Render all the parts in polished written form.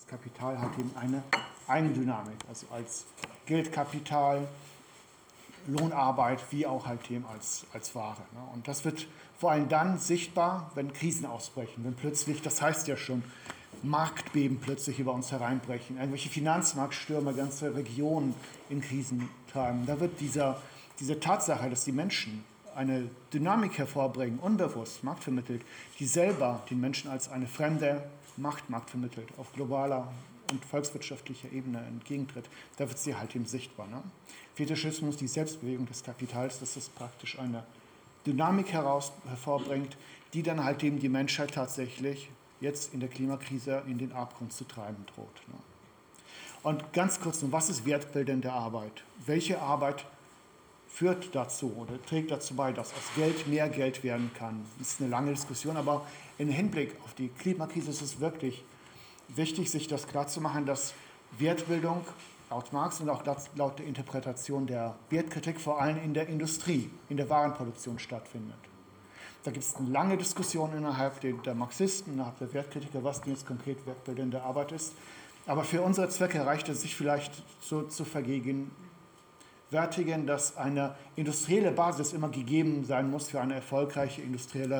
das Kapital halt eben eine Eigendynamik, also als Geldkapital, Lohnarbeit, wie auch halt eben als Ware. Ne? Und das wird vor allem dann sichtbar, wenn Krisen ausbrechen, wenn plötzlich, das heißt ja schon, Marktbeben plötzlich über uns hereinbrechen, irgendwelche Finanzmarktstürme ganze Regionen in Krisen treiben. Da wird diese Tatsache, dass die Menschen eine Dynamik hervorbringen, unbewusst, marktvermittelt, die selber den Menschen als eine fremde Macht marktvermittelt, auf globaler und volkswirtschaftlicher Ebene entgegentritt, da wird sie halt eben sichtbar. Ne? Fetischismus, die Selbstbewegung des Kapitals, dass es praktisch eine Dynamik hervorbringt, die dann halt eben die Menschheit tatsächlich jetzt in der Klimakrise in den Abgrund zu treiben droht. Ne? Und ganz kurz, was ist wertbildende Arbeit? Welche Arbeit führt dazu oder trägt dazu bei, dass aus Geld mehr Geld werden kann? Das ist eine lange Diskussion, aber im Hinblick auf die Klimakrise ist es wirklich wichtig, sich das klarzumachen, dass Wertbildung laut Marx und auch laut der Interpretation der Wertkritik vor allem in der Industrie, in der Warenproduktion stattfindet. Da gibt es eine lange Diskussion innerhalb der Marxisten, innerhalb der Wertkritiker, was denn jetzt konkret wertbildende Arbeit ist. Aber für unsere Zwecke reicht es sich vielleicht so zu vergegenwärtigen, dass eine industrielle Basis immer gegeben sein muss für eine erfolgreiche industrielle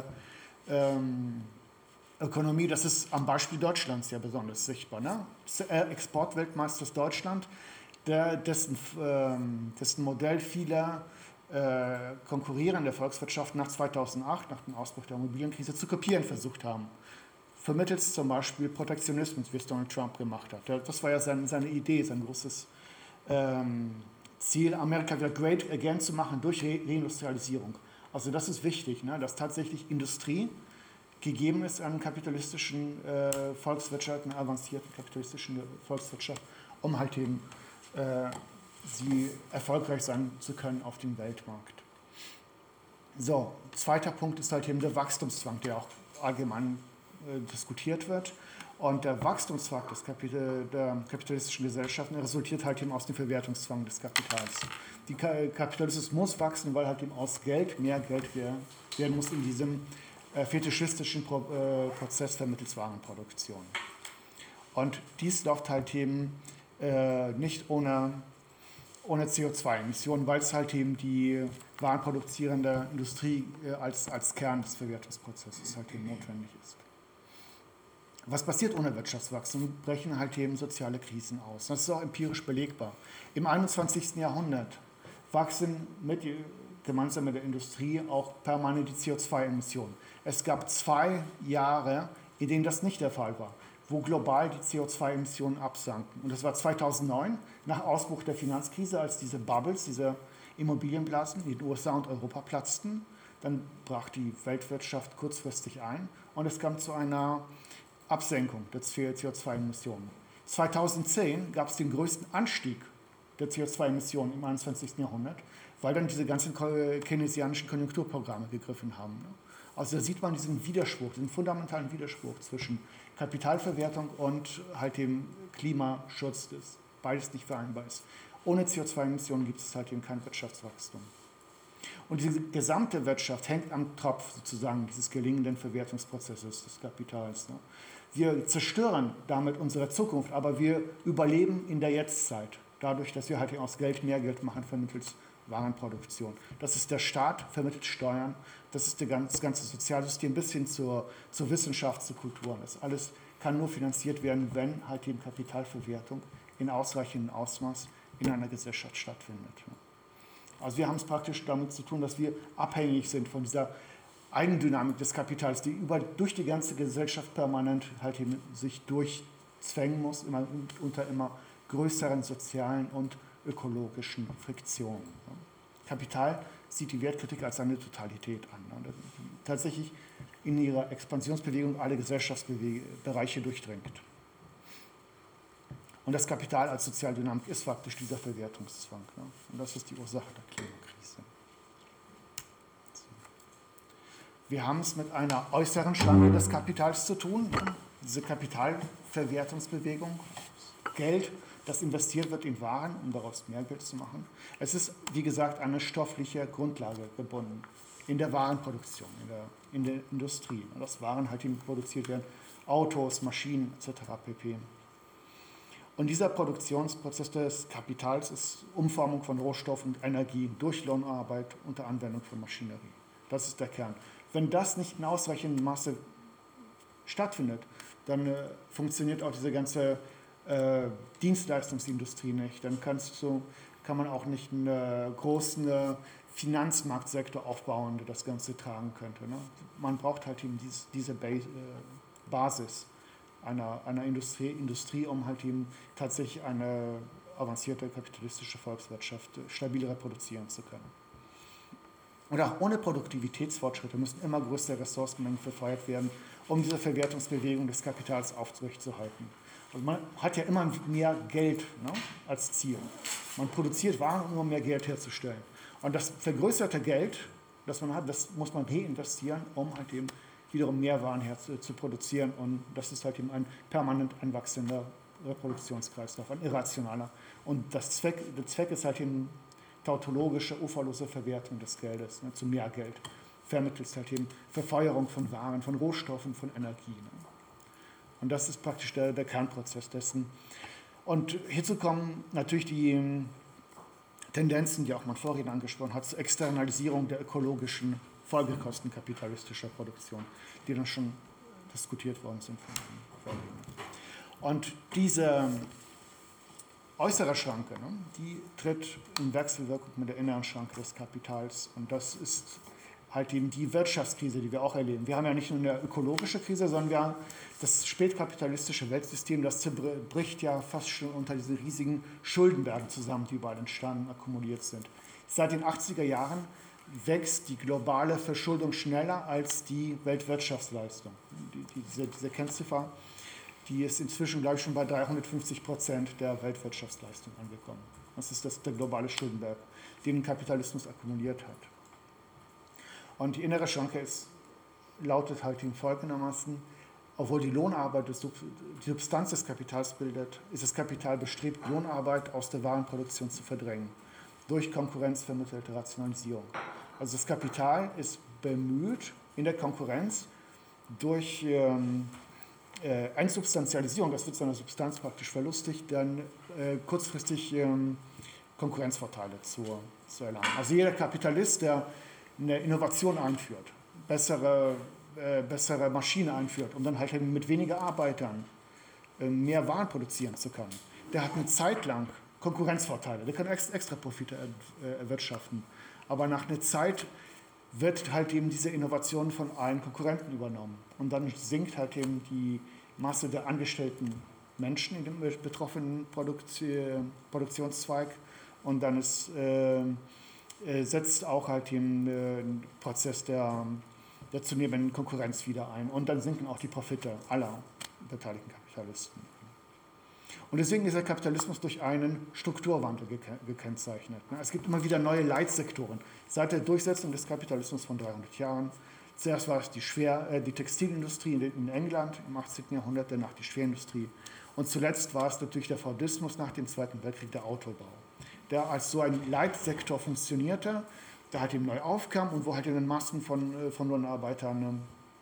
Ökonomie. Das ist am Beispiel Deutschlands ja besonders sichtbar. Ne? Exportweltmeister ist Deutschland, dessen Modell vieler konkurrierende Volkswirtschaften nach 2008, nach dem Ausbruch der Immobilienkrise, zu kopieren versucht haben. Vermittels zum Beispiel Protektionismus, wie es Donald Trump gemacht hat. Das war ja seine Idee, sein großes Ziel, Amerika wieder great again zu machen durch Reindustrialisierung. Also das ist wichtig, ne, dass tatsächlich Industrie gegeben ist an kapitalistischen Volkswirtschaften, einer avancierten kapitalistischen Volkswirtschaft, um halt eben sie erfolgreich sein zu können auf dem Weltmarkt. So, zweiter Punkt ist halt eben der Wachstumszwang, der auch allgemein diskutiert wird. Und der Wachstumszwang der kapitalistischen Gesellschaften resultiert halt eben aus dem Verwertungszwang des Kapitals. Der Kapitalismus muss wachsen, weil halt eben aus Geld mehr Geld werden muss in diesem fetischistischen Prozess vermittels Warenproduktion. Und dies läuft halt eben nicht ohne CO2-Emissionen, weil es halt eben die warenproduzierende Industrie als Kern des Verwertungsprozesses halt eben notwendig ist. Was passiert ohne Wirtschaftswachstum? Brechen halt eben soziale Krisen aus. Das ist auch empirisch belegbar. Im 21. Jahrhundert wachsen gemeinsam mit der Industrie auch permanent die CO2-Emissionen. Es gab 2 Jahre, in denen das nicht der Fall war, wo global die CO2-Emissionen absanken. Und das war 2009, nach Ausbruch der Finanzkrise, als diese Bubbles, diese Immobilienblasen in den USA und Europa platzten. Dann brach die Weltwirtschaft kurzfristig ein und es kam zu einer Absenkung der CO2-Emissionen. 2010 gab es den größten Anstieg der CO2-Emissionen im 21. Jahrhundert, weil dann diese ganzen keynesianischen Konjunkturprogramme gegriffen haben. Also da sieht man diesen fundamentalen Widerspruch zwischen Kapitalverwertung und halt dem Klimaschutz, das beides nicht vereinbar ist. Ohne CO2-Emissionen gibt es halt eben kein Wirtschaftswachstum. Und diese gesamte Wirtschaft hängt am Tropf sozusagen dieses gelingenden Verwertungsprozesses des Kapitals. Ne? Wir zerstören damit unsere Zukunft, aber wir überleben in der Jetztzeit, dadurch, dass wir halt eben aus Geld mehr Geld machen vermittels Warenproduktion. Das ist der Staat, vermittelt Steuern, das ist das ganze Sozialsystem bis hin zur Wissenschaft, zur Kultur. Das alles kann nur finanziert werden, wenn halt eben Kapitalverwertung in ausreichendem Ausmaß in einer Gesellschaft stattfindet. Also wir haben es praktisch damit zu tun, dass wir abhängig sind von dieser Eigendynamik des Kapitals, die durch die ganze Gesellschaft permanent halt eben sich durchzwängen muss, unter immer größeren sozialen und ökologischen Friktionen. Kapital sieht die Wertkritik als eine Totalität an, die tatsächlich in ihrer Expansionsbewegung alle Gesellschaftsbereiche durchdringt. Und das Kapital als Sozialdynamik ist faktisch dieser Verwertungszwang. Und das ist die Ursache der Klimakrise. Wir haben es mit einer äußeren Schranke des Kapitals zu tun, diese Kapitalverwertungsbewegung, Geld, das investiert wird in Waren, um daraus mehr Geld zu machen. Es ist, wie gesagt, eine stoffliche Grundlage gebunden in der Warenproduktion, in der Industrie. Dass Waren halt produziert werden, Autos, Maschinen etc. pp. Und dieser Produktionsprozess des Kapitals ist Umformung von Rohstoffen und Energie durch Lohnarbeit unter Anwendung von Maschinerie. Das ist der Kern. Wenn das nicht in ausreichendem Maße stattfindet, dann funktioniert auch diese ganze Dienstleistungsindustrie nicht. Dann kann man auch nicht einen großen Finanzmarktsektor aufbauen, der das Ganze tragen könnte. Ne? Man braucht halt eben diese Basis einer Industrie, um halt eben tatsächlich eine avancierte kapitalistische Volkswirtschaft stabil reproduzieren zu können. Und auch ohne Produktivitätsfortschritte müssen immer größere Ressourcenmengen verfeuert werden, um diese Verwertungsbewegung des Kapitals aufrechtzuerhalten. Also man hat ja immer mehr Geld, ne, als Ziel. Man produziert Waren, um mehr Geld herzustellen. Und das vergrößerte Geld, das man hat, das muss man reinvestieren, um halt eben wiederum mehr Waren zu produzieren. Und das ist halt eben ein permanent anwachsender Reproduktionskreislauf, ein irrationaler. Und der Zweck ist halt eben tautologische, uferlose Verwertung des Geldes, ne, zu mehr Geld. Vermittelt halt eben Verfeuerung von Waren, von Rohstoffen, von Energie. Ne. Und das ist praktisch der Kernprozess dessen. Und hierzu kommen natürlich die Tendenzen, die auch mein Vorredner angesprochen hat, zur Externalisierung der ökologischen Folgekosten kapitalistischer Produktion, die dann schon diskutiert worden sind von den Vorrednern. Und diese äußere Schranke, ne, die tritt in Wechselwirkung mit der inneren Schranke des Kapitals. Und das ist halt eben die Wirtschaftskrise, die wir auch erleben. Wir haben ja nicht nur eine ökologische Krise, sondern wir haben das spätkapitalistische Weltsystem, das zerbricht ja fast schon unter diesen riesigen Schuldenbergen zusammen, die überall entstanden, akkumuliert sind. Seit den 80er Jahren wächst die globale Verschuldung schneller als die Weltwirtschaftsleistung. Diese Kennziffer, die ist inzwischen, glaube ich, schon bei 350% der Weltwirtschaftsleistung angekommen. Das ist der globale Schuldenberg, den der Kapitalismus akkumuliert hat. Und die innere Schranke lautet halt folgendermaßen: Obwohl die Lohnarbeit die Substanz des Kapitals bildet, ist das Kapital bestrebt, Lohnarbeit aus der Warenproduktion zu verdrängen, durch konkurrenzvermittelte Rationalisierung. Also das Kapital ist bemüht, in der Konkurrenz durch Entsubstantialisierung, das wird seiner Substanz praktisch verlustigt, dann kurzfristig Konkurrenzvorteile zu erlangen. Also jeder Kapitalist, der eine Innovation einführt, bessere Maschinen einführt, um dann halt mit weniger Arbeitern mehr Waren produzieren zu können, der hat eine Zeit lang Konkurrenzvorteile, der kann extra Profite erwirtschaften. Aber nach einer Zeit wird halt eben diese Innovation von allen Konkurrenten übernommen. Und dann sinkt halt eben die Masse der angestellten Menschen in dem betroffenen Produktionszweig. Und dann setzt auch halt den Prozess der zunehmenden Konkurrenz wieder ein. Und dann sinken auch die Profite aller beteiligten Kapitalisten. Und deswegen ist der Kapitalismus durch einen Strukturwandel gekennzeichnet. Es gibt immer wieder neue Leitsektoren. Seit der Durchsetzung des Kapitalismus von 300 Jahren. Zuerst war es die Textilindustrie in England im 18. Jahrhundert, danach die Schwerindustrie. Und zuletzt war es natürlich der Fordismus nach dem Zweiten Weltkrieg, der Autobau, der als so ein Leitsektor funktionierte, der halt eben neu aufkam und wo halt in den Massen von Lohnarbeitern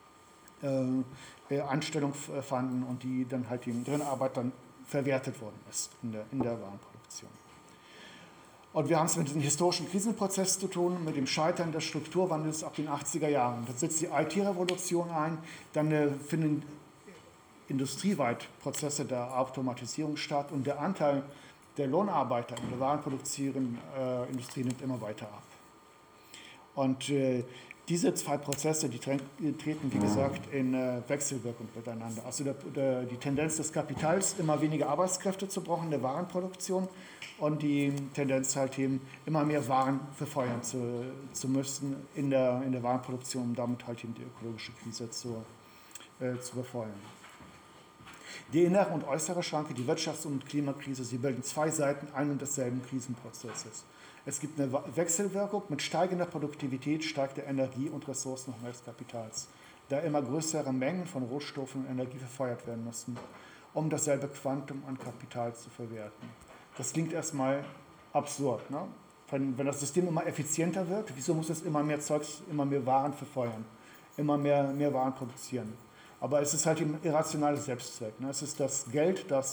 Anstellung fanden und die dann halt in deren Arbeit dann verwertet worden ist in der Warenproduktion. Und wir haben es mit diesem historischen Krisenprozess zu tun, mit dem Scheitern des Strukturwandels ab den 80er Jahren. Dann setzt die IT-Revolution ein, dann finden industrieweit Prozesse der Automatisierung statt und der Anteil der Lohnarbeiter in der warenproduzierenden Industrie nimmt immer weiter ab. Und diese zwei Prozesse, die treten, wie gesagt, in Wechselwirkung miteinander. Also die Tendenz des Kapitals, immer weniger Arbeitskräfte zu brauchen in der Warenproduktion und die Tendenz halt eben, immer mehr Waren verfeuern zu müssen in der Warenproduktion, um damit halt eben die ökologische Krise zu befeuern. Die innere und äußere Schranke, die Wirtschafts- und Klimakrise, sie bilden zwei Seiten ein und desselben Krisenprozesses. Es gibt eine Wechselwirkung, mit steigender Produktivität steigt der Energie- und Ressourcenhunger des Kapitals, da immer größere Mengen von Rohstoffen und Energie verfeuert werden müssen, um dasselbe Quantum an Kapital zu verwerten. Das klingt erstmal absurd. Ne? Wenn das System immer effizienter wird, wieso muss es immer mehr Zeugs, immer mehr Waren verfeuern, immer mehr Waren produzieren? Aber es ist halt ein irrationales Selbstzweck. Ne? Es ist das Geld, das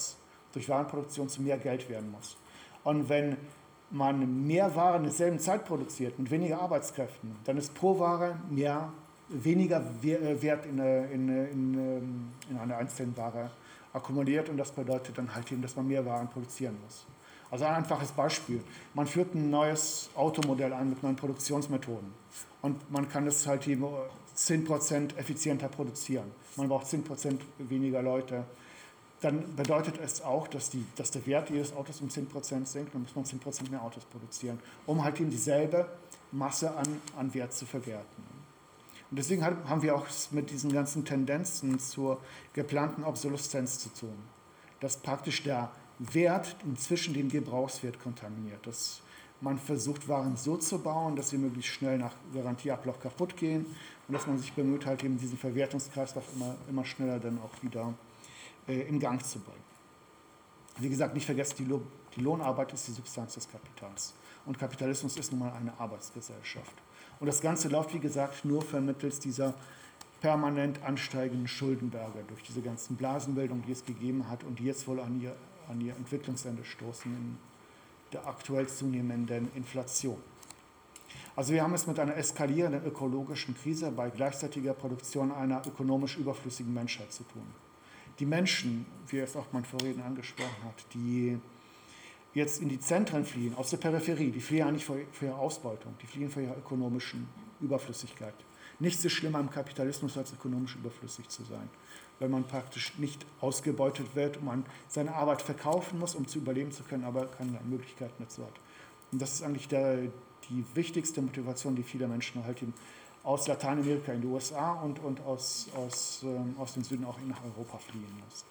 durch Warenproduktion zu mehr Geld werden muss. Und wenn man mehr Ware in derselben Zeit produziert mit weniger Arbeitskräften, dann ist pro Ware weniger Wert in einer einzelnen Ware akkumuliert und das bedeutet dann halt eben, dass man mehr Waren produzieren muss. Also ein einfaches Beispiel. Man führt ein neues Automodell an mit neuen Produktionsmethoden und man kann es halt eben 10% effizienter produzieren. Man braucht 10% weniger Leute. Dann bedeutet es auch, dass der Wert jedes Autos um 10% sinkt, dann muss man 10% mehr Autos produzieren, um halt eben dieselbe Masse an Wert zu verwerten. Und deswegen haben wir auch mit diesen ganzen Tendenzen zur geplanten Obsoleszenz zu tun, dass praktisch der Wert inzwischen den Gebrauchswert kontaminiert, dass man versucht, Waren so zu bauen, dass sie möglichst schnell nach Garantieablauf kaputt gehen und dass man sich bemüht, halt eben diesen Verwertungskreislauf immer schneller dann auch wieder in Gang zu bringen. Wie gesagt, nicht vergessen, die Lohnarbeit ist die Substanz des Kapitals. Und Kapitalismus ist nun mal eine Arbeitsgesellschaft. Und das Ganze läuft, wie gesagt, nur vermittels dieser permanent ansteigenden Schuldenberge durch diese ganzen Blasenbildungen, die es gegeben hat und die jetzt wohl an ihr Entwicklungsende stoßen in der aktuell zunehmenden Inflation. Also wir haben es mit einer eskalierenden ökologischen Krise bei gleichzeitiger Produktion einer ökonomisch überflüssigen Menschheit zu tun. Die Menschen, wie es auch mein Vorredner angesprochen hat, die jetzt in die Zentren fliehen, aus der Peripherie, die fliehen ja nicht vor ihrer Ausbeutung, die fliehen vor ihrer ökonomischen Überflüssigkeit. Nichts ist schlimmer im Kapitalismus, als ökonomisch überflüssig zu sein, weil man praktisch nicht ausgebeutet wird und man seine Arbeit verkaufen muss, um zu überleben zu können, aber keine Möglichkeit dazu hat. Und das ist eigentlich die wichtigste Motivation, die viele Menschen halt aus Lateinamerika in die USA und aus dem Süden auch nach Europa fliehen lassen.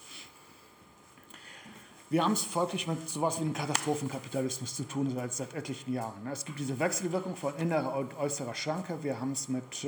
Wir haben es folglich mit sowas wie einem Katastrophenkapitalismus zu tun seit etlichen Jahren. Es gibt diese Wechselwirkung von innerer und äußerer Schranke. Wir haben es mit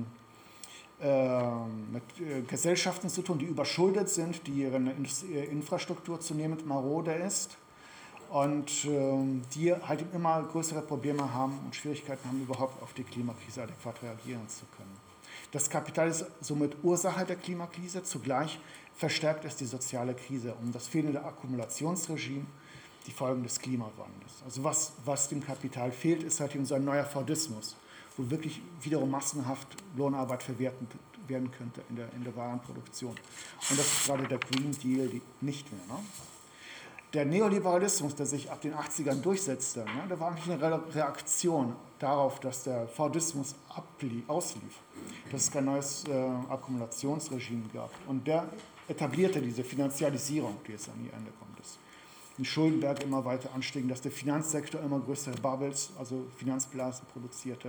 Gesellschaften zu tun, die überschuldet sind, die ihre Infrastruktur zunehmend marode ist und die halt immer größere Probleme haben und Schwierigkeiten haben, überhaupt auf die Klimakrise adäquat reagieren zu können. Das Kapital ist somit Ursache der Klimakrise, zugleich verstärkt es die soziale Krise um das fehlende Akkumulationsregime, die Folgen des Klimawandels. Also was dem Kapital fehlt, ist halt eben so ein neuer Fordismus, wo wirklich wiederum massenhaft Lohnarbeit verwertet werden könnte in der Warenproduktion. Und das ist gerade der Green Deal nicht mehr. Ne? Der Neoliberalismus, der sich ab den 80ern durchsetzte, ne, der war eigentlich eine Reaktion darauf, dass der Fordismus auslief, dass es kein neues Akkumulationsregime gab. Und der etablierte diese Finanzialisierung, die jetzt an ihr Ende kommt. Den Schuldenberg immer weiter anstiegen, dass der Finanzsektor immer größere Bubbles, also Finanzblasen produzierte.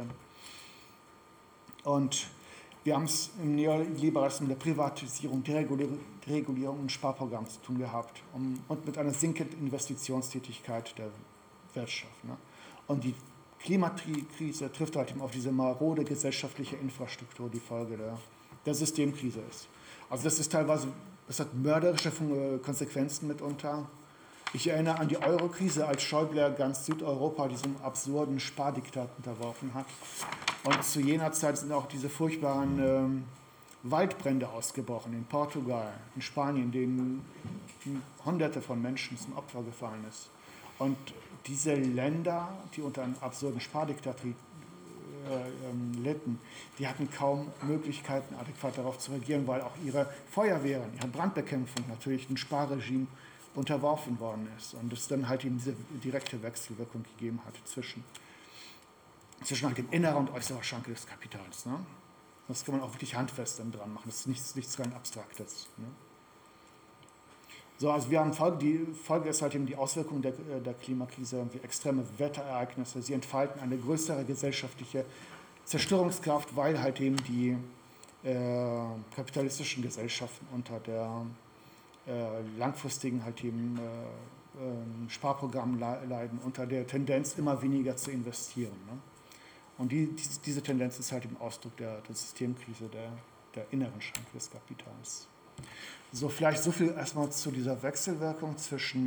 Und wir haben es im Neoliberalismus mit der Privatisierung, Deregulierung und Sparprogramm zu tun gehabt und mit einer sinkenden Investitionstätigkeit der Wirtschaft. Ne? Und die Klimakrise trifft halt eben auf diese marode gesellschaftliche Infrastruktur, die Folge der Systemkrise ist. Also das hat mörderische Konsequenzen mitunter. Ich erinnere an die Euro-Krise, als Schäuble ganz Südeuropa diesem absurden Spardiktat unterworfen hat. Und zu jener Zeit sind auch diese furchtbaren Waldbrände ausgebrochen in Portugal, in Spanien, denen Hunderte von Menschen zum Opfer gefallen ist. Und diese Länder, die unter einem absurden Spardiktat litten, die hatten kaum Möglichkeiten, adäquat darauf zu reagieren, weil auch ihre Feuerwehren, ihre Brandbekämpfung natürlich dem Sparregime unterworfen worden ist und es dann halt eben diese direkte Wechselwirkung gegeben hat zwischen halt dem innerer und äußerer Schranke des Kapitals. Ne? Das kann man auch wirklich handfest dann dran machen, das ist nichts rein Abstraktes. Ne? So, also wir haben die Folge ist halt eben die Auswirkung der Klimakrise, wie extreme Wetterereignisse. Sie entfalten eine größere gesellschaftliche Zerstörungskraft, weil halt eben die kapitalistischen Gesellschaften unter der langfristigen halt eben Sparprogrammen leiden, unter der Tendenz immer weniger zu investieren. Ne? Und diese Tendenz ist halt im Ausdruck der Systemkrise, der inneren Schranke des Kapitals. So, vielleicht so viel erstmal zu dieser Wechselwirkung zwischen,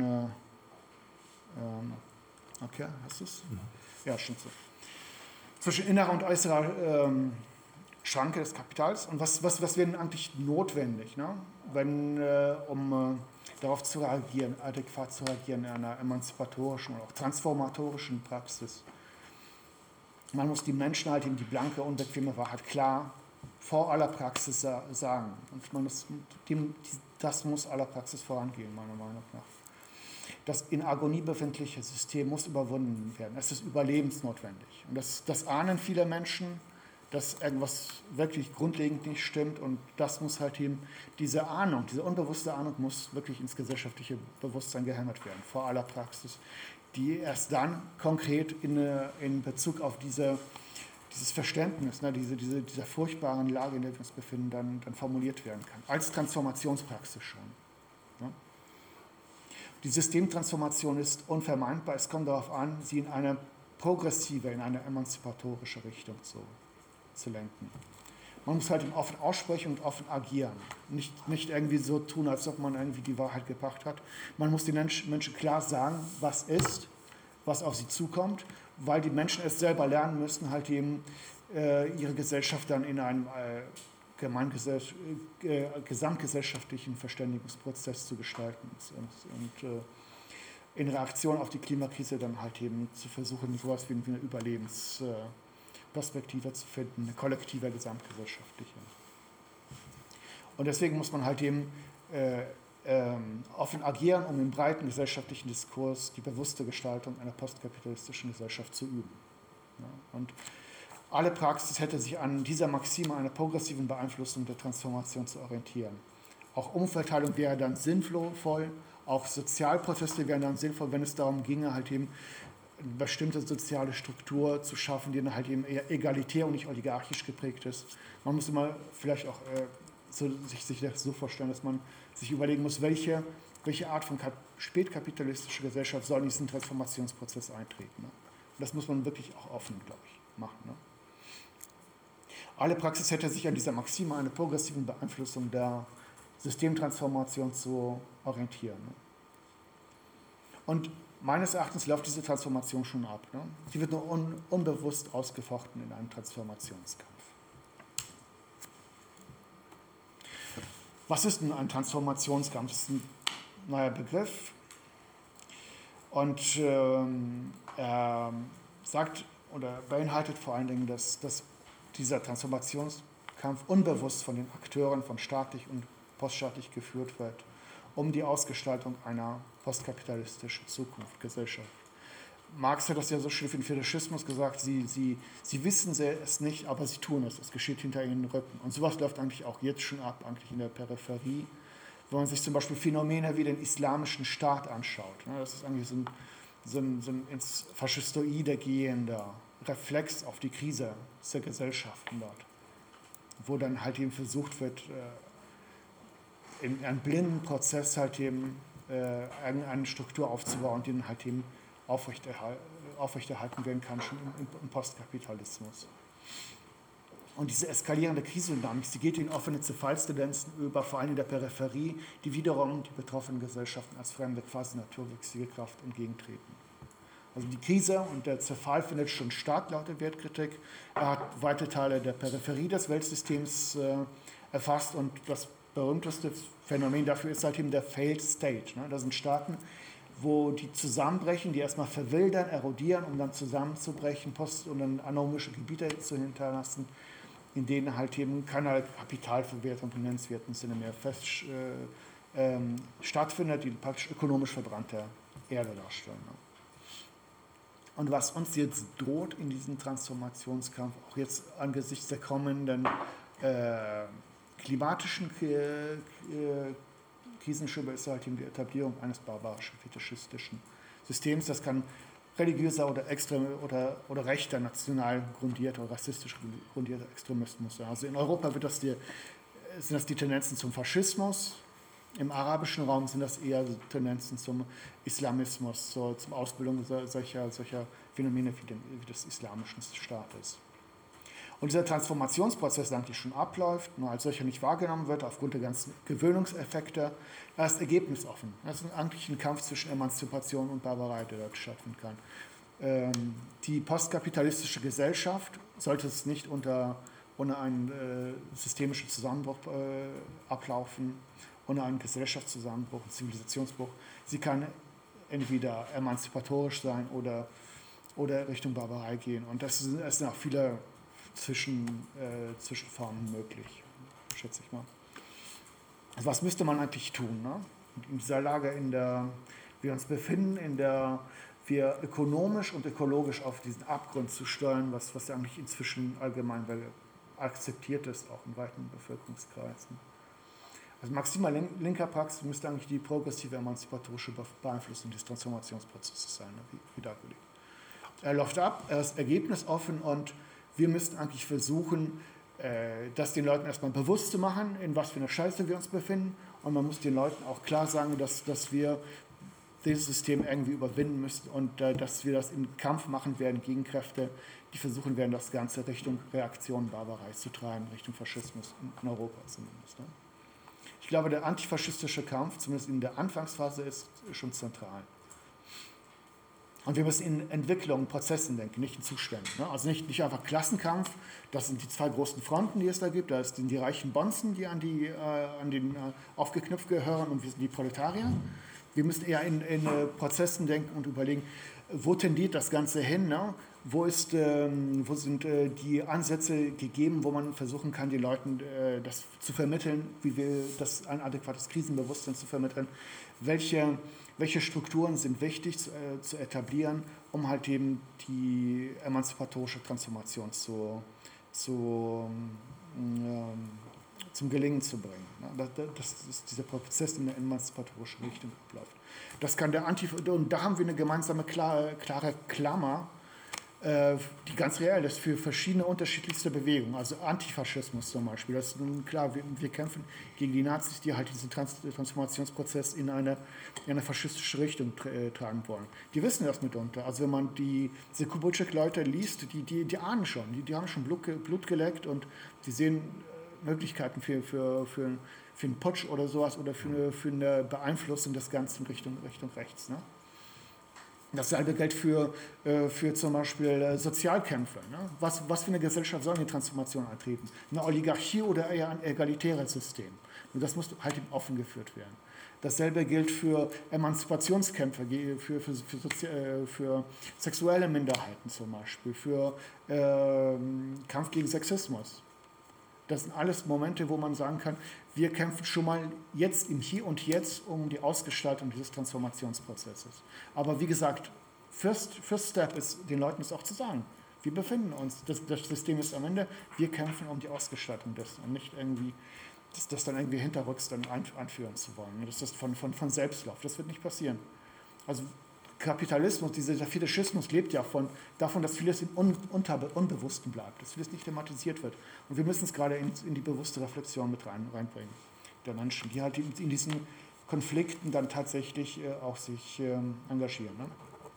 okay, hast du es? Ja, stimmt so. Zwischen innerer und äußerer Schranke des Kapitals. Und was wäre denn eigentlich notwendig, ne? Um darauf zu reagieren, adäquat zu reagieren in einer emanzipatorischen oder auch transformatorischen Praxis? Man muss die Menschen halt eben die blanke, unbequeme Wahrheit klar vor aller Praxis sagen. Und das muss aller Praxis vorangehen, meiner Meinung nach. Das in Agonie befindliche System muss überwunden werden. Es ist überlebensnotwendig. Und das ahnen viele Menschen, dass irgendwas wirklich grundlegend nicht stimmt. Und das muss halt eben, diese Ahnung, diese unbewusste Ahnung muss wirklich ins gesellschaftliche Bewusstsein gehämmert werden, vor aller Praxis, die erst dann konkret in Bezug auf dieses Verständnis, ne, dieser furchtbaren Lage, in der wir uns befinden, dann formuliert werden kann. Als Transformationspraxis schon. Ne? Die Systemtransformation ist unvermeidbar. Es kommt darauf an, sie in eine progressive, in eine emanzipatorische Richtung zu lenken. Man muss halt offen aussprechen und offen agieren. Nicht irgendwie so tun, als ob man irgendwie die Wahrheit gebracht hat. Man muss den Menschen klar sagen, was ist, was auf sie zukommt, weil die Menschen es selber lernen müssen, halt eben ihre Gesellschaft dann in einem gesamtgesellschaftlichen Verständigungsprozess zu gestalten und in Reaktion auf die Klimakrise dann halt eben zu versuchen, sowas wie eine Überlebensperspektive zu finden, eine kollektive, gesamtgesellschaftliche. Und deswegen muss man halt eben offen agieren, um im breiten gesellschaftlichen Diskurs die bewusste Gestaltung einer postkapitalistischen Gesellschaft zu üben. Ja, und alle Praxis hätte sich an dieser Maxime einer progressiven Beeinflussung der Transformation zu orientieren. Auch Umverteilung wäre dann sinnvoll, auch Sozialproteste wären dann sinnvoll, wenn es darum ginge, halt eben eine bestimmte soziale Struktur zu schaffen, die dann halt eben eher egalitär und nicht oligarchisch geprägt ist. Man muss immer vielleicht auch sich das so vorstellen, dass man sich überlegen muss, welche Art von spätkapitalistischer Gesellschaft soll in diesen Transformationsprozess eintreten. Ne? Und das muss man wirklich auch offen, glaube ich, machen. Ne? Alle Praxis hätte sich an dieser Maxime einer progressiven Beeinflussung der Systemtransformation zu orientieren. Ne? Und meines Erachtens läuft diese Transformation schon ab. Ne? Sie wird nur unbewusst ausgefochten in einem Transformationskampf. Was ist denn ein Transformationskampf? Das ist ein neuer Begriff und sagt oder beinhaltet vor allen Dingen, dass dieser Transformationskampf unbewusst von den Akteuren von staatlich und poststaatlich geführt wird, um die Ausgestaltung einer postkapitalistischen Zukunft, Gesellschaft. Marx hat das ja so schön für den Fetischismus gesagt, sie wissen es nicht, aber sie tun es. Es geschieht hinter ihren Rücken. Und sowas läuft eigentlich auch jetzt schon ab, eigentlich in der Peripherie. Wenn man sich zum Beispiel Phänomene wie den islamischen Staat anschaut, das ist eigentlich so ein ins Faschistoide gehender Reflex auf die Krise der Gesellschaften dort, wo dann halt eben versucht wird, in einem blinden Prozess halt eben eine Struktur aufzubauen, die dann halt eben aufrechterhalten werden kann, schon im Postkapitalismus. Und diese eskalierende Krisendynamik, sie geht in offene Zerfallstendenzen über, vor allem in der Peripherie, die wiederum die betroffenen Gesellschaften als fremde, quasi naturwüchsige Kraft entgegentreten. Also die Krise und der Zerfall findet schon statt, laut der Wertkritik. Er hat weite Teile der Peripherie des Weltsystems erfasst und das berühmteste Phänomen dafür ist halt eben der Failed State. Das sind Staaten, wo die zusammenbrechen, die erstmal verwildern, erodieren, um dann zusammenzubrechen, und dann anomische Gebiete zu hinterlassen, in denen halt eben keine Kapitalverwertung im nennenswerten Sinne mehr stattfindet, die praktisch ökonomisch verbrannte Erde darstellen. Und was uns jetzt droht in diesem Transformationskampf, auch jetzt angesichts der kommenden klimatischen Krisenschübe, ist halt eben die Etablierung eines barbarischen, fetischistischen Systems. Das kann religiöser oder oder rechter, national grundierter oder rassistisch grundierter Extremismus sein. Also in Europa sind das die Tendenzen zum Faschismus, im arabischen Raum sind das eher Tendenzen zum Islamismus, zur Ausbildung solcher Phänomene wie des islamischen Staates. Und dieser Transformationsprozess, der eigentlich schon abläuft, nur als solcher nicht wahrgenommen wird, aufgrund der ganzen Gewöhnungseffekte, er ist ergebnisoffen. Das ist eigentlich ein Kampf zwischen Emanzipation und Barbarei, der dort stattfinden kann. Die postkapitalistische Gesellschaft sollte es nicht unter ohne einen systemischen Zusammenbruch ablaufen, ohne einen Gesellschaftszusammenbruch, einen Zivilisationsbruch. Sie kann entweder emanzipatorisch sein oder Richtung Barbarei gehen. Und es sind auch viele Zwischenformen möglich, schätze ich mal. Also was müsste man eigentlich tun? Ne? In dieser Lage, in der wir uns befinden, in der wir ökonomisch und ökologisch auf diesen Abgrund zu steuern, was ja eigentlich inzwischen allgemein akzeptiert ist, auch in weiten Bevölkerungskreisen. Also maximal linker Praxis müsste eigentlich die progressive emanzipatorische Beeinflussung des Transformationsprozesses sein, ne? wie dargelegt. Er läuft ab, er ist ergebnisoffen und wir müssten eigentlich versuchen, das den Leuten erstmal bewusst zu machen, in was für einer Scheiße wir uns befinden, und man muss den Leuten auch klar sagen, dass wir dieses System irgendwie überwinden müssen und dass wir das im Kampf machen werden gegen Kräfte, die versuchen werden, das Ganze Richtung Reaktion, Barbarei zu treiben, Richtung Faschismus, in Europa zumindest. Ne? Ich glaube, der antifaschistische Kampf, zumindest in der Anfangsphase, ist schon zentral. Und wir müssen in Entwicklungen, Prozessen denken, nicht in Zuständen. Ne? Also nicht einfach Klassenkampf, das sind die zwei großen Fronten, die es da gibt. Da sind die reichen Bonzen, die an den aufgeknüpft gehören, und wir sind die Proletarier. Wir müssen eher in Prozessen denken und überlegen, wo tendiert das Ganze hin? Ne? Wo sind die Ansätze gegeben, wo man versuchen kann, den Leuten das zu vermitteln, ein adäquates Krisenbewusstsein zu vermitteln? Welche Strukturen sind wichtig zu etablieren, um halt eben die emanzipatorische Transformation zum Gelingen zu bringen. Das ist dieser Prozess in der emanzipatorischen Richtung abläuft. Das kann und da haben wir eine gemeinsame, klare Klammer, die ganz real ist für verschiedene unterschiedlichste Bewegungen. Also Antifaschismus zum Beispiel. Das ist nun klar, wir kämpfen gegen die Nazis, die halt diesen Transformationsprozess in eine faschistische Richtung tragen wollen. Die wissen das mitunter. Also wenn man diese Kubitschek-Leute liest, die ahnen schon, die haben schon Blut geleckt, und die sehen Möglichkeiten für einen Putsch oder sowas, oder für eine Beeinflussung des Ganzen Richtung rechts. Ne? Dasselbe gilt für zum Beispiel Sozialkämpfe. Ne? Was für eine Gesellschaft soll die Transformation eintreten? Eine Oligarchie oder eher ein egalitäres System? Und das muss halt eben offen geführt werden. Dasselbe gilt für Emanzipationskämpfe, für sexuelle Minderheiten zum Beispiel, für Kampf gegen Sexismus. Das sind alles Momente, wo man sagen kann, wir kämpfen schon mal jetzt im Hier und Jetzt um die Ausgestaltung dieses Transformationsprozesses. Aber wie gesagt, First Step ist, den Leuten es auch zu sagen. Wir befinden uns, das System ist am Ende, wir kämpfen um die Ausgestaltung dessen und nicht irgendwie, das dann irgendwie hinterrücks dann einführen zu wollen. Das ist von Selbstlauf, das wird nicht passieren. Also Kapitalismus, dieser Fetischismus lebt ja davon, dass vieles im Unbewussten bleibt, dass vieles nicht thematisiert wird. Und wir müssen es gerade in die bewusste Reflexion mit reinbringen, der Menschen, die halt in diesen Konflikten dann tatsächlich auch sich engagieren. Ne?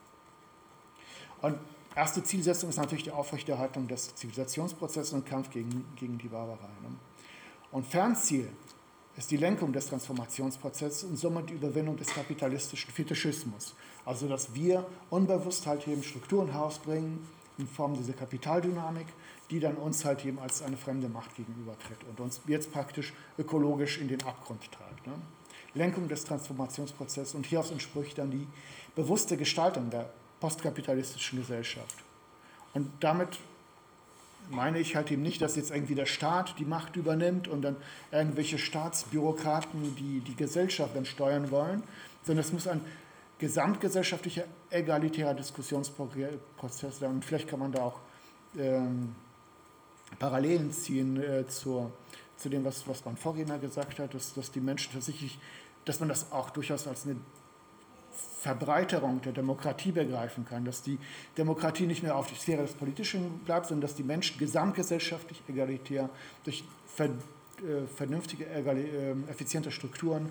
Und erste Zielsetzung ist natürlich die Aufrechterhaltung des Zivilisationsprozesses und Kampf gegen die Barbarei. Ne? Und Fernziel ist die Lenkung des Transformationsprozesses und somit die Überwindung des kapitalistischen Fetischismus. Also dass wir unbewusst halt eben Strukturen herausbringen in Form dieser Kapitaldynamik, die dann uns halt eben als eine fremde Macht gegenübertritt und uns jetzt praktisch ökologisch in den Abgrund treibt. Ne? Lenkung des Transformationsprozesses, und hieraus entspricht dann die bewusste Gestaltung der postkapitalistischen Gesellschaft. Und damit meine ich halt eben nicht, dass jetzt irgendwie der Staat die Macht übernimmt und dann irgendwelche Staatsbürokraten die Gesellschaft dann steuern wollen, sondern es muss ein gesamtgesellschaftlicher, egalitärer Diskussionsprozess sein. Und vielleicht kann man da auch Parallelen ziehen zu dem, was mein Vorredner gesagt hat, dass die Menschen tatsächlich, dass man das auch durchaus als eine Verbreiterung der Demokratie begreifen kann, dass die Demokratie nicht mehr auf die Sphäre des Politischen bleibt, sondern dass die Menschen gesamtgesellschaftlich egalitär durch vernünftige, effiziente Strukturen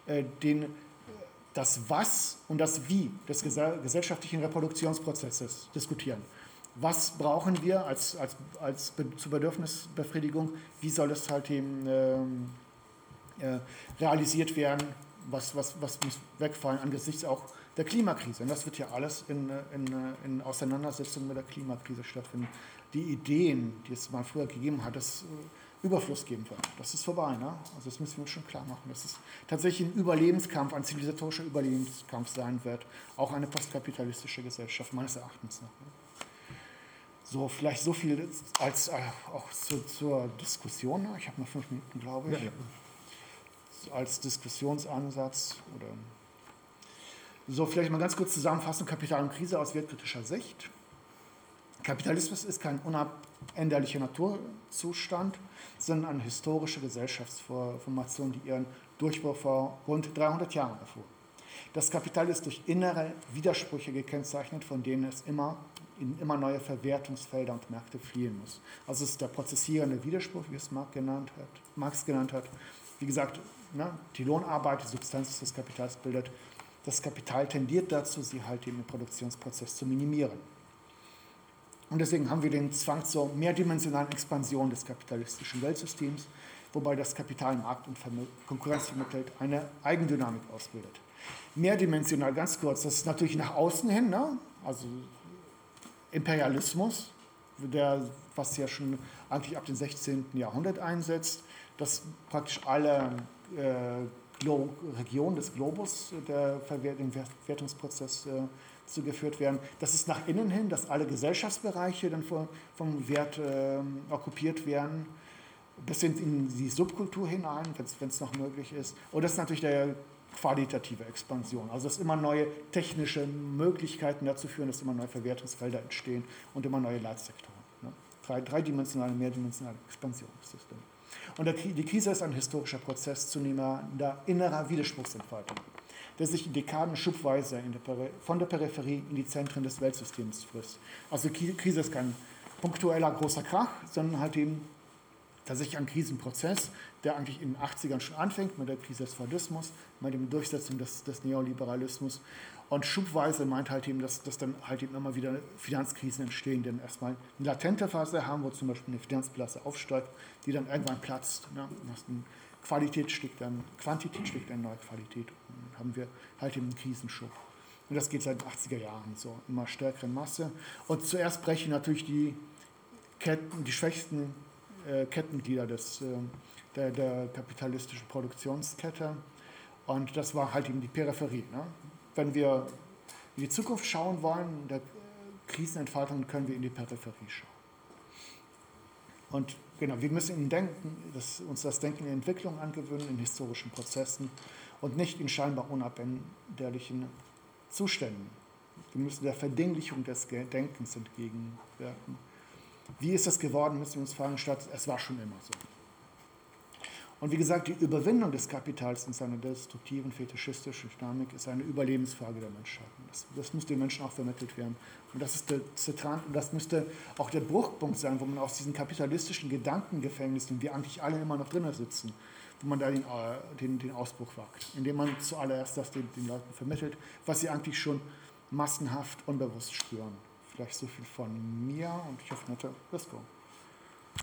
das Was und das Wie des gesellschaftlichen Reproduktionsprozesses diskutieren. Was brauchen wir zur Bedürfnisbefriedigung? Wie soll es halt eben realisiert werden? was muss wegfallen angesichts auch der Klimakrise. Und das wird ja alles in Auseinandersetzung mit der Klimakrise stattfinden. Die Ideen, die es mal früher gegeben hat, dass Überfluss geben wird, das ist vorbei. Ne? Also das müssen wir uns schon klar machen, dass es tatsächlich ein Überlebenskampf, ein zivilisatorischer Überlebenskampf sein wird, auch eine postkapitalistische Gesellschaft, meines Erachtens nach. Ne? So, vielleicht so viel als auch zur Diskussion. Ich habe noch 5 Minuten, glaube ich. Ja. Als Diskussionsansatz. Oder so, vielleicht mal ganz kurz zusammenfassen: Kapital und Krise aus wertkritischer Sicht. Kapitalismus ist kein unabänderlicher Naturzustand, sondern eine historische Gesellschaftsformation, die ihren Durchbruch vor rund 300 Jahren erfuhr. Das Kapital ist durch innere Widersprüche gekennzeichnet, von denen es in immer neue Verwertungsfelder und Märkte fliehen muss. Also es ist der prozessierende Widerspruch, wie es Marx genannt hat. Wie gesagt, ne, die Lohnarbeit, die Substanz des Kapitals bildet. Das Kapital tendiert dazu, sie halt im Produktionsprozess zu minimieren. Und deswegen haben wir den Zwang zur mehrdimensionalen Expansion des kapitalistischen Weltsystems, wobei das Kapital Markt und Konkurrenz vermittelt eine Eigendynamik ausbildet. Mehrdimensional, ganz kurz, das ist natürlich nach außen hin, ne? Also Imperialismus, was ja schon eigentlich ab dem 16. Jahrhundert einsetzt, dass praktisch alle Regionen des Globus dem Verwertungsprozess zugeführt werden. Das ist nach innen hin, dass alle Gesellschaftsbereiche dann vom Wert okkupiert werden, bis in die Subkultur hinein, wenn es noch möglich ist. Und das ist natürlich der qualitative Expansion. Also dass immer neue technische Möglichkeiten dazu führen, dass immer neue Verwertungsfelder entstehen und immer neue Leitsektoren. Ne? Dreidimensionale, mehrdimensionale Expansion ist das dann. Und die Krise ist ein historischer Prozess zunehmender innerer Widerspruchsentfaltung, der sich in Dekaden schubweise von der Peripherie in die Zentren des Weltsystems frisst. Also Krise ist kein punktueller großer Krach, sondern halt eben tatsächlich ein Krisenprozess, der eigentlich in den 80ern schon anfängt mit der Krise des Fordismus, mit der Durchsetzung des Neoliberalismus. Und schubweise meint halt eben, dass dann halt eben immer wieder Finanzkrisen entstehen, die dann erstmal eine latente Phase haben, wo zum Beispiel eine Finanzblase aufsteigt, die dann irgendwann platzt. Ne? Quantität schlägt dann neue Qualität. Und dann haben wir halt eben einen Krisenschub. Und das geht seit den 80er Jahren so, immer stärkere Masse. Und zuerst brechen natürlich die schwächsten Kettenglieder der kapitalistischen Produktionskette. Und das war halt eben die Peripherie. Ne? Wenn wir in die Zukunft schauen wollen, der Krisenentfaltung, können wir in die Peripherie schauen. Und genau, wir müssen uns das Denken in Entwicklung angewöhnen, in historischen Prozessen und nicht in scheinbar unabänderlichen Zuständen. Wir müssen der Verdinglichung des Denkens entgegenwirken. Wie ist das geworden, müssen wir uns fragen, statt es war schon immer so. Und wie gesagt, die Überwindung des Kapitals in seiner destruktiven, fetischistischen Dynamik ist eine Überlebensfrage der Menschheit. Das muss den Menschen auch vermittelt werden. Und das ist das müsste auch der Bruchpunkt sein, wo man aus diesen kapitalistischen Gedankengefängnissen, in die wir eigentlich alle immer noch drin sitzen, wo man da den Ausbruch wagt. Indem man zuallererst das den Leuten vermittelt, was sie eigentlich schon massenhaft unbewusst spüren. Vielleicht so viel von mir und ich hoffe, let's go.